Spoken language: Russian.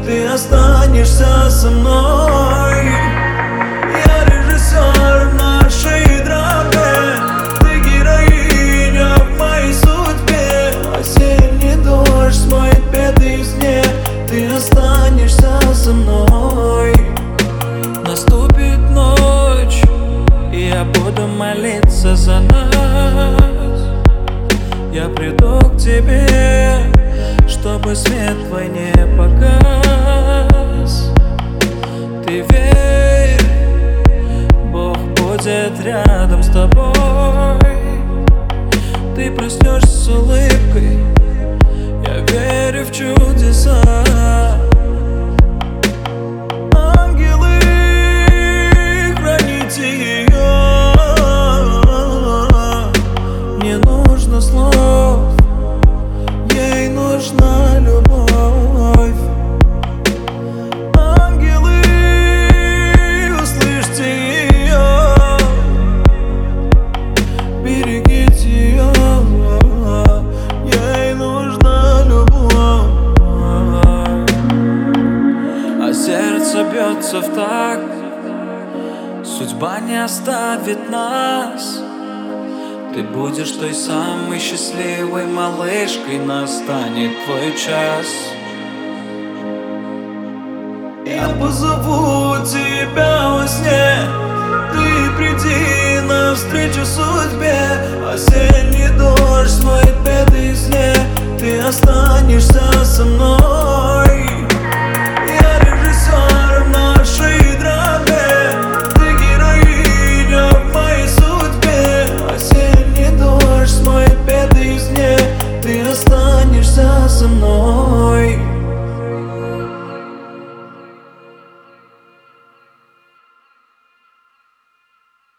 ты останешься со мной. Я режиссер нашей драмы, ты героиня в моей судьбе. Осенний дождь смоет беды из дне, ты останешься со мной. Наступит ночь, и я буду молиться за нас. Я приду к тебе, чтобы свет твой не погас. Ты верь, Бог будет рядом с тобой. Ты проснешься с улыбкой, я верю в чудеса. Ангелы, храните ее. Не нужно слов, ей нужна любовь. Ангелы, услышьте ее, берегите ее, ей нужна любовь. А сердце бьется в такт, судьба не оставит нас. Ты будешь той самой счастливой малышкой, настанет твой час. Я позову тебя во сне, ты приди навстречу судьбе. Осенний дождь смоет беды из дне, ты останешься со мной.